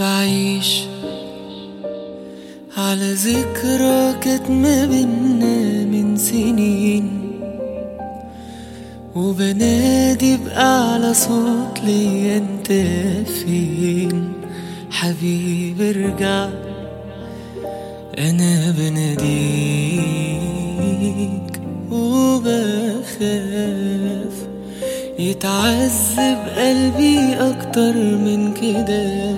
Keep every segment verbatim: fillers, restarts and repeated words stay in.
بعيش على ذكرى كانت ما بينا من سنين، وبنادي بأعلى صوت ليا انت فين حبيبي ارجع، انا بناديك وبخاف يتعذب قلبي اكتر من كده،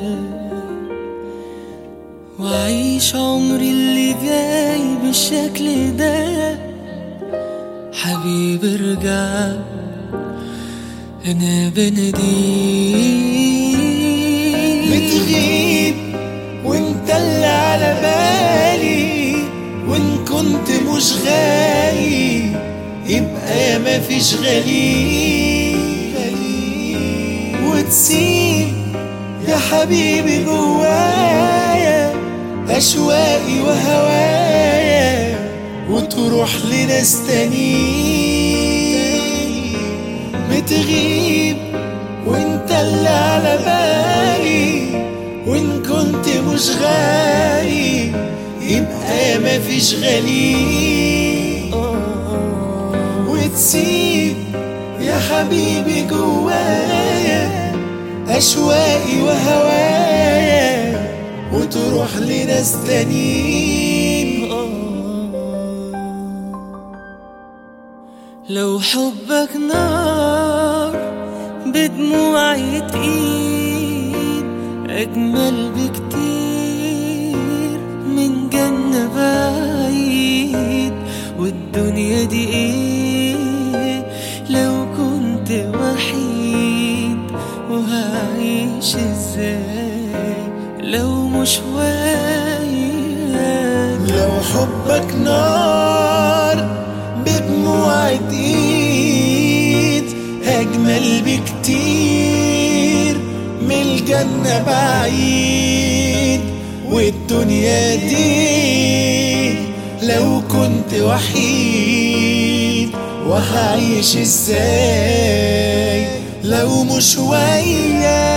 وعيش عمري اللي جاي بالشكل ده. حبيبي ارجع انا بناديك. بتغيب وانت اللي على بالي، وان كنت مش غايب يبقى مفيش غليل، وتسيب يا حبيبي جوايا أشواقي وهوايا، وتروح لناس تانيين. بتغيب وانت اللي على بالي، وان كنت مش غايب يبقى مفيش غليل، وتسيب يا حبيبي جوايا أشواقي وهوايا، وتروح لناس تانيين. لو حبك نار بدموعي تقيل، أجمل بكتير من جنة بعيد. والدنيا دي ايه لو كنت وحيد، وهعيش ازاي لو مش وياك؟ لو حبك نار بدموع ايد، اجمل بكتير من الجنة بعيد. والدنيا دي لو كنت وحيد، وهعيش ازاي لو مش وياك؟